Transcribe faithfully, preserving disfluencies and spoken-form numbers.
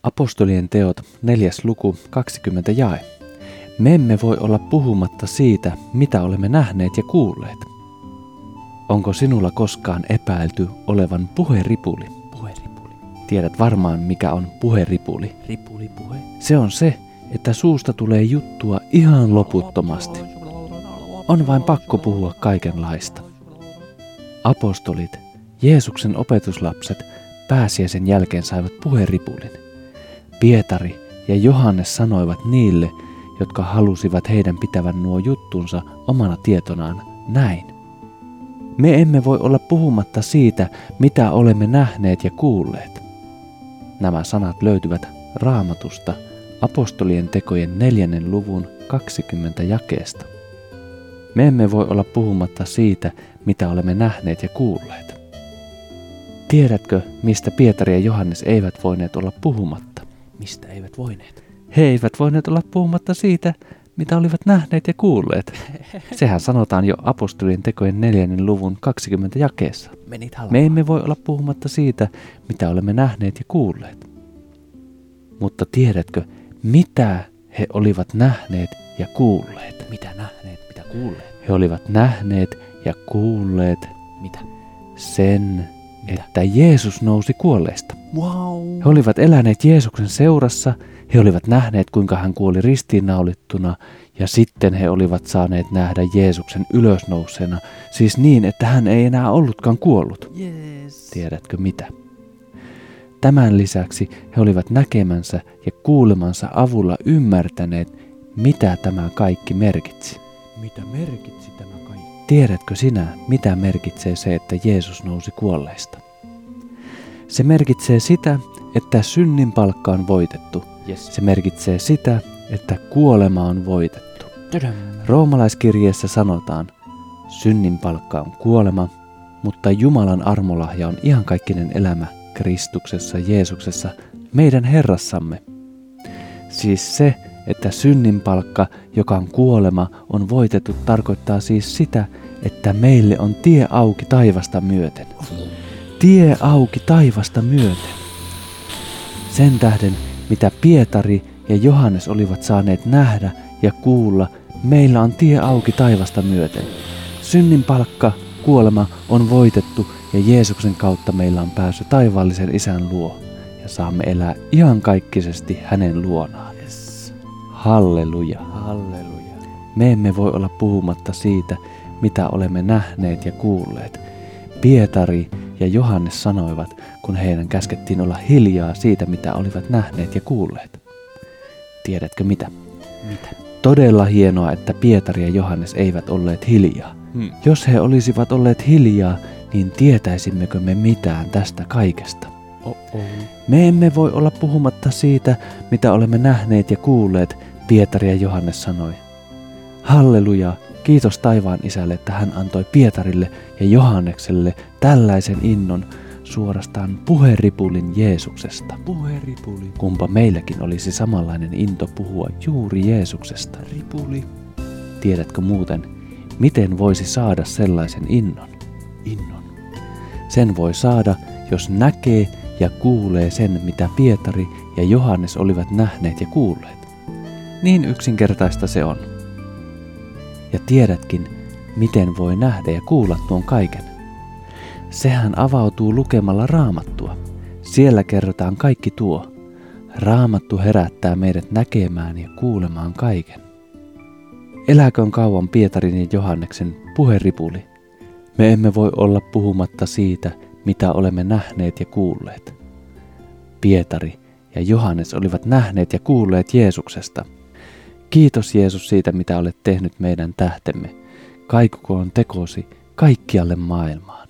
Apostolien teot, neljäs luku, kaksikymmentä jae. Me emme voi olla puhumatta siitä, mitä olemme nähneet ja kuulleet. Onko sinulla koskaan epäilty olevan puheripuli? Puheripuli. Tiedät varmaan, mikä on puheripuli. Ripuli puhe. Se on se, että suusta tulee juttua ihan loputtomasti. On vain pakko puhua kaikenlaista. Apostolit, Jeesuksen opetuslapset, pääsiäisen jälkeen saivat puheripulin. Pietari ja Johannes sanoivat niille, jotka halusivat heidän pitävän nuo juttunsa omana tietonaan, näin. Me emme voi olla puhumatta siitä, mitä olemme nähneet ja kuulleet. Nämä sanat löytyvät Raamatusta, Apostolien tekojen neljännen luvun kaksikymmentä jakeesta. Me emme voi olla puhumatta siitä, mitä olemme nähneet ja kuulleet. Tiedätkö, mistä Pietari ja Johannes eivät voineet olla puhumatta? Mistä eivät voineet? He eivät voineet olla puhumatta siitä, mitä olivat nähneet ja kuulleet. Sehän sanotaan jo Apostolien tekojen neljännen luvun kaksikymmentä jakeessa. Menit halvaan. Me emme voi olla puhumatta siitä, mitä olemme nähneet ja kuulleet. Mutta tiedätkö, mitä he olivat nähneet ja kuulleet? Mitä nähneet, mitä kuulleet? He olivat nähneet ja kuulleet Mitä? sen, Mitä? että Jeesus nousi kuolleista. Wow. He olivat eläneet Jeesuksen seurassa, he olivat nähneet, kuinka hän kuoli ristiinnaulittuna, ja sitten he olivat saaneet nähdä Jeesuksen ylösnouseena, siis niin, että hän ei enää ollutkaan kuollut. Yes. Tiedätkö mitä? Tämän lisäksi he olivat näkemänsä ja kuulemansa avulla ymmärtäneet, mitä tämä kaikki merkitsi. Mitä merkitsi tämä kaikki? Tiedätkö sinä, mitä merkitsee se, että Jeesus nousi kuolleista? Se merkitsee sitä, että synnin palkka on voitettu. Yes. Se merkitsee sitä, että kuolema on voitettu. Tadam. Roomalaiskirjeessä sanotaan, synnin palkka on kuolema, mutta Jumalan armolahja on iankaikkinen elämä Kristuksessa Jeesuksessa, meidän Herrassamme. Siis se, että synnin palkka, joka on kuolema, on voitettu, tarkoittaa siis sitä, että meille on tie auki taivasta myöten. Tie auki taivasta myöten. Sen tähden, mitä Pietari ja Johannes olivat saaneet nähdä ja kuulla, meillä on tie auki taivasta myöten. Synnin palkka, kuolema on voitettu ja Jeesuksen kautta meillä on pääsy taivaallisen Isän luo ja saamme elää iankaikkisesti hänen luonaan. Yes. Halleluja. Halleluja. Me emme voi olla puhumatta siitä, mitä olemme nähneet ja kuulleet. Pietari ja Johannes sanoivat, kun heidän käskettiin olla hiljaa siitä, mitä olivat nähneet ja kuulleet. Tiedätkö mitä? Mitä? Todella hienoa, että Pietari ja Johannes eivät olleet hiljaa. Hmm. Jos he olisivat olleet hiljaa, niin tietäisimmekö me mitään tästä kaikesta? Oh-oh. Me emme voi olla puhumatta siitä, mitä olemme nähneet ja kuulleet, Pietari ja Johannes sanoi. Halleluja, kiitos taivaan Isälle, että hän antoi Pietarille ja Johannekselle tällaisen innon, suorastaan puheripulin Jeesuksesta. Puheripuli. Kumpa meilläkin olisi samanlainen into puhua juuri Jeesuksesta. Ripuli. Tiedätkö muuten, miten voisi saada sellaisen innon? Innon. Sen voi saada, jos näkee ja kuulee sen, mitä Pietari ja Johannes olivat nähneet ja kuulleet. Niin yksinkertaista se on. Ja tiedätkin, miten voi nähdä ja kuulla tuon kaiken. Sehän avautuu lukemalla Raamattua. Siellä kerrotaan kaikki tuo. Raamattu herättää meidät näkemään ja kuulemaan kaiken. Eläköön kauan Pietarin ja Johanneksen puheripuli. Me emme voi olla puhumatta siitä, mitä olemme nähneet ja kuulleet. Pietari ja Johannes olivat nähneet ja kuulleet Jeesuksesta. Kiitos Jeesus siitä, mitä olet tehnyt meidän tähtemme. Kaikukoon tekosi kaikkialle maailmaan.